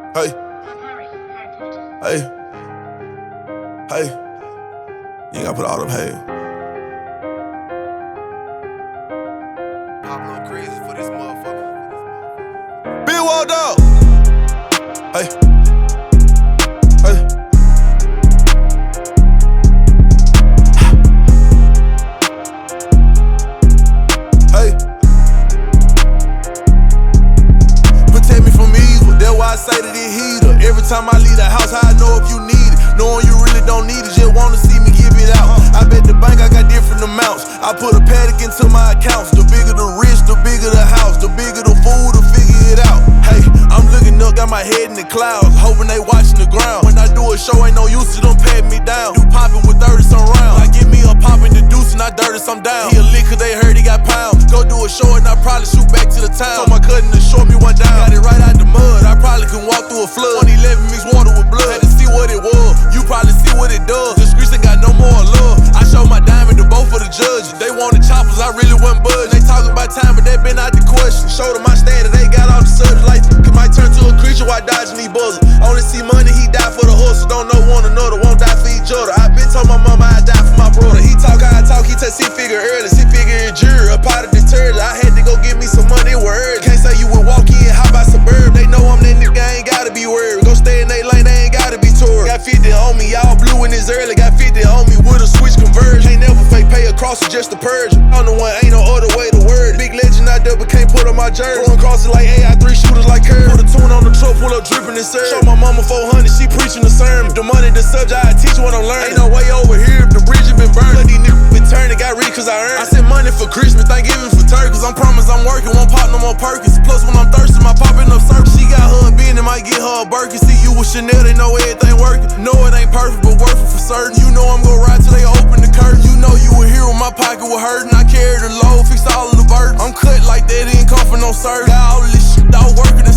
Hey, hey, hey. You ain't gotta put all them hey. Pablo crazy for this motherfucker. Big Wall Dog. Hey, hey. Hey. Protect me from evil, that's why I say that it heater. Every time I leave the house, how I know if you need it. Knowing you really don't need it, just wanna see me give it out. I bet the bank I got different amounts. I put a paddock into my accounts. The bigger the rich, the bigger the house. The bigger the food, to figure it out. Hey, I'm looking up, got my head in the clouds, hoping they watching the ground. When I do a show, ain't no use to them patting me down. You popping with 30 some rounds. I give me a poppin' the deuce and I dirty some down. He a lick 'cause they heard he got pounds. Go do a show and I probably shoot back to the town. Told my cousin to show me one down. Got it right out the mud, I probably can walk through a flood. 2011 mixed water with blood. Had to see what it was, you probably see what it does. The streets ain't got no more love. I showed my diamond to both of the judges. They wanted choppers, I really wasn't budging. They talking about time, but they been out the question. Showed them my standard, they got off the subject. Like it might turn to a creature while dodging these buzzers. Only see money, he died for the hustle. Don't know one another, won't die for each other. I been told my mama I die for my brother. He talk how I talk, he take C-figure early. C-figure in jury, a pot of detergent. I had to go get me some money, it was early. Can't say you would walk in, how about suburb? They know I'm that nigga, I ain't gotta be worried. Go stay in they lane, they ain't gotta be toured. Got 50 on me, y'all blue in this early. Got 50 on me with a switch conversion. Ain't never fake pay across it just to purge. I'm the one, ain't no other way to word. Big legend out there, but can't put on my jersey. Throwing crosses like AI3 shooters like Curry. Put a tune on the truck, pull up dripping and serve. Show my mama 400, she preaching the sermon. The money, the subject, I teach what I'm learning. Ain't no way over here if the bridge has been burned. But these niggas been turning, got rich 'cause I earned. I sent money for Christmas, Thanksgiving for turkeys. I'm promised I'm working, won't pop no more Perkins. Plus when I'm thirsty, my popping up circles. She got her a bin and might get her a Birkin. See you with Chanel, they know everything working. Know it ain't perfect, but worth it for certain. You know I'm gon' ride till they open the curtain. You know you a hero, my pocket was hurting. I carried the load, fix all of the burdens. I'm cut like that, it ain't come for no service. Got all this shit, dog working